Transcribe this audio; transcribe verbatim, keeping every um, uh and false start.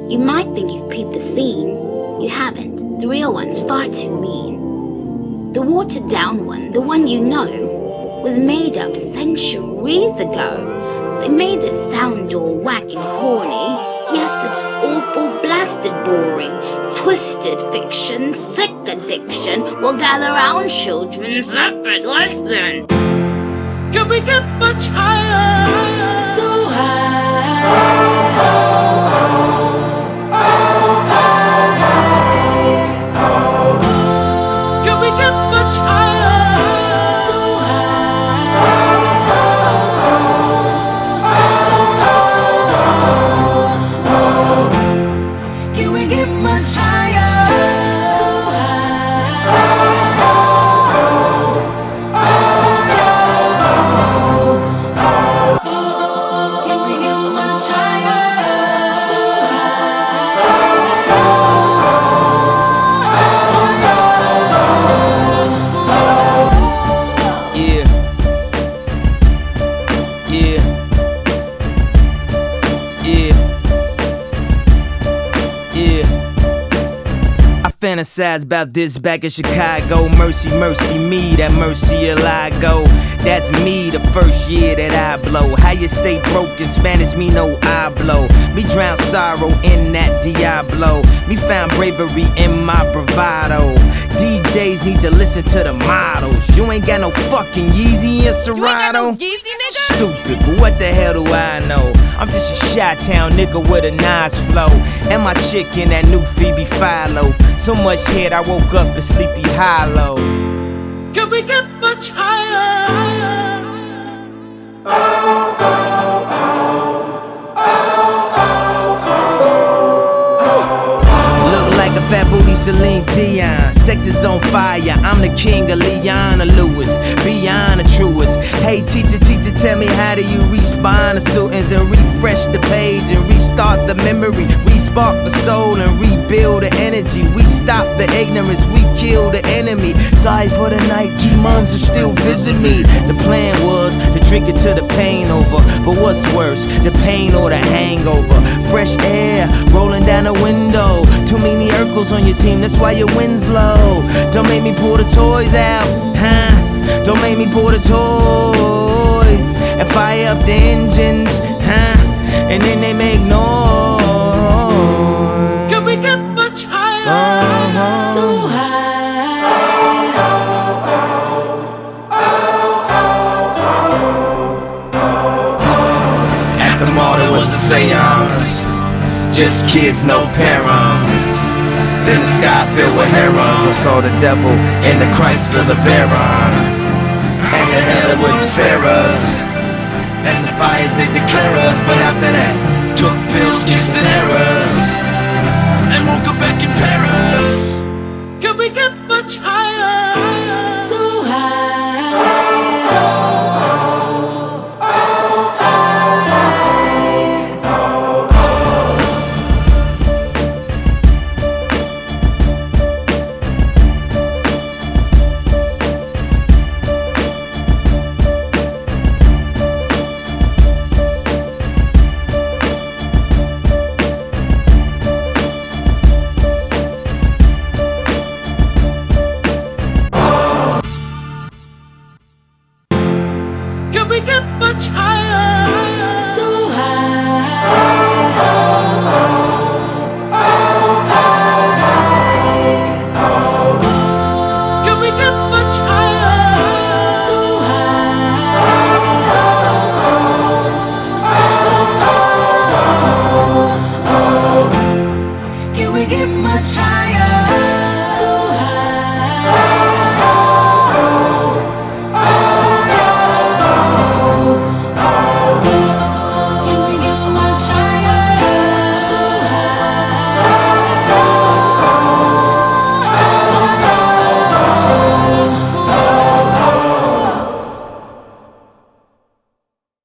You might think you've peeped the scene. You haven't. The real one's far too mean. The watered down one, the one you know, was made up centuries ago. They made it sound all whack and corny. Yes, it's awful, blasted boring. Twisted fiction, sick addiction. Well, gather round, children, zip it, listen. Can we get much higher? So high, so high. Can we get much higher? So high. Can we get much higher? So high. Fantasize about this back in Chicago. Mercy, mercy me, that mercy will I go. That's me the first year that I blow. How you say broke in Spanish, me no I blow. Me drown sorrow in that Diablo. Me found bravery in my bravado. D Js need to listen to the models. You ain't got no fucking Yeezy and Serato. You ain't got no Yeezy, nigga? Stupid, but what the hell do I know? I'm just a Chi-Town nigga with a nice flow. And my chick in that new Phoebe Philo. So much head I woke up in Sleepy Hollow. Can we get much higher? Oh, oh, Look like a fat booty Celine Dion. Sex is on fire, I'm the king of Leona Lewis, beyond the truest. Hey teacher, teacher, tell me how do you respond to students and refresh the page and restart the memory, respark the soul and rebuild the energy. We stop the ignorance, we kill the enemy. Sorry for the night, demons are still visit me. The plan was to drink it till the pain over, but what's worse, the pain or the hangover? Fresh air rolling down the window. Too many Urkels on your team, that's why your win's low. Don't make me pull the toys out, huh? Don't make me pull the toys and fire up the engines, huh? And then they make noise. Can we get much higher? Uh-huh. So high. At the mall there was a seance. Just kids, no parents. Then the sky filled with herons. I saw the devil in the Chrysler LeBaron. And the hell it wouldn't spare us. And the fires they declare us. But after that, took pills,